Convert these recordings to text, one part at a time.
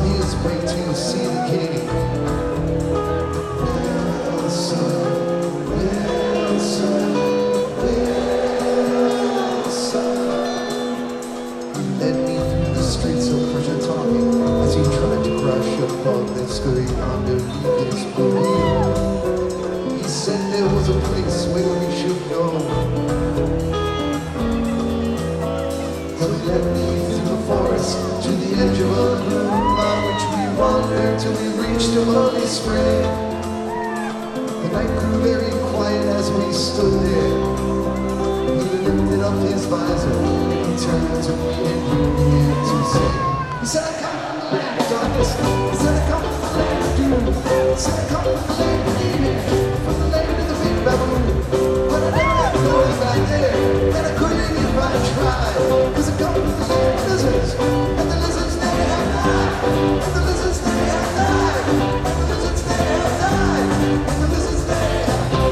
his way to see the king. Well, son, well, son, well, son. He led me through the streets of Persia talking as he tried to crush a bug that stood underneath his blue. He said there was a place where we should go. He led me through the forest to the edge of a gloom by which we wandered till we reached a lonely spring. The night grew very quiet as we stood there. He lifted up his visor and he turned to me and he began to sing. He said, I come from the land of darkness. He said, I come from the land of doom. He said, I come from the land of evil, from the land of the big baboon. But I never had going back there, and I couldn't if I tried. Cause I come from the land of lizards, and the lizards they have died. And the lizards they have died. And the lizards they have died. And the lizards they have died.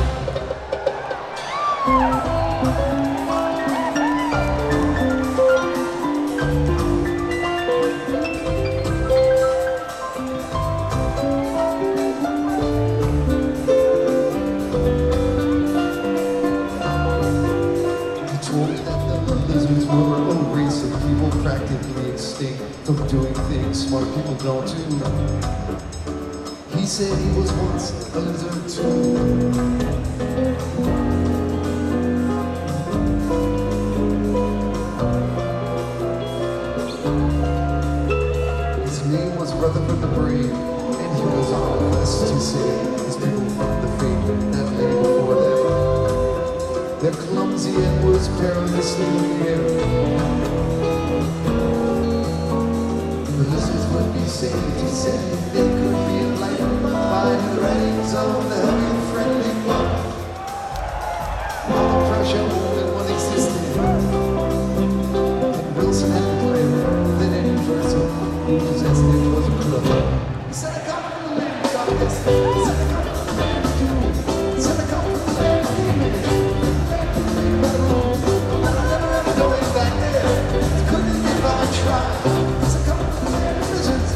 Practically extinct from doing things smart people don't do. He said he was once a lizard too. His name was Rutherford the Brave, and he was on a quest to save his people from the fate that lay before them. They're clumsy and was perilously near. Saved, he said they could be enlightened by the writings of the healthy and friendly monk. While the pressure only one existed, and Wilson had declared that any person who possessed it was a crook. He said, I come from the land of darkness. He said, I come from the land of doom. He said, I come from the land of evil, from the land of the big baboon. But I never ever going back there. I couldn't if I tried. Cause I come from the land of lizards.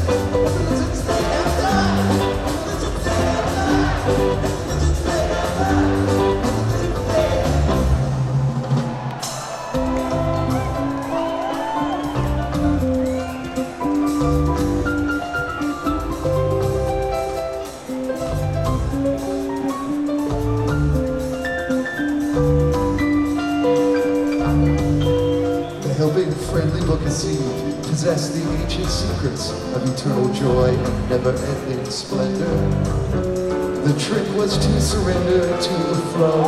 Helping friendly book of seed possess the ancient secrets of eternal joy and never-ending splendor. The trick was to surrender to the flow.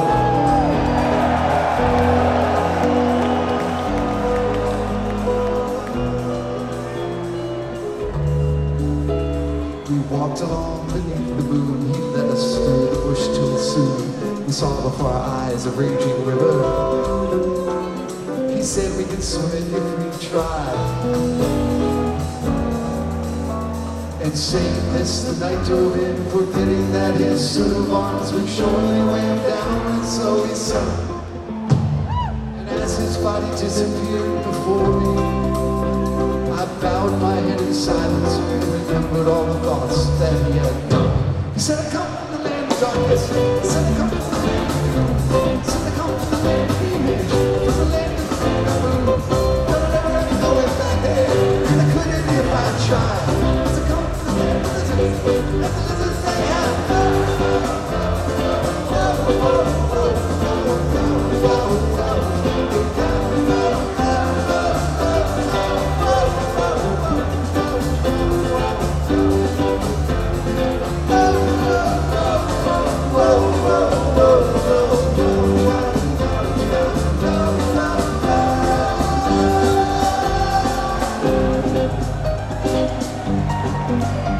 We walked along beneath the moon. He led us through the bush till soon we saw before our eyes a raging river. He said we could swim it if we tried. And saying this, the night dove in, forgetting that his suit of arms would surely weigh him down. And so he sunk. And as his body disappeared before me, I bowed my head in silence and remembered all the thoughts that he had done. He said, I come from the land of darkness. He said, I come from the land of doom. He said, I come from the land of image, from the land of but I never ever going back there, and I couldn't if I tried. Cause I come from the land of lizards, and the lizards they have died. Thank you.